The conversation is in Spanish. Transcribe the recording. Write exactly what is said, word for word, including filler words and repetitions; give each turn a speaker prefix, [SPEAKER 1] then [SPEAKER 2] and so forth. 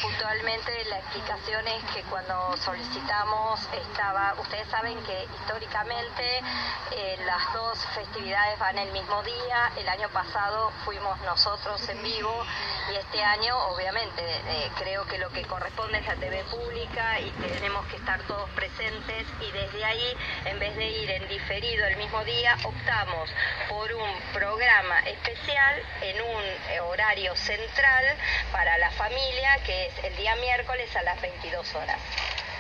[SPEAKER 1] puntualmente la explicación es que cuando solicitamos estaba, ustedes saben que históricamente eh, las dos festividades van el mismo día. El año pasado fuimos nosotros en vivo y este año obviamente eh, creo que lo que corresponde es la T V pública y tenemos que estar todos presentes, y desde ahí, en vez de ir en diferido el mismo día, optamos por un programa especial en un horario central para la familia, que es el día miércoles a las veintidós horas.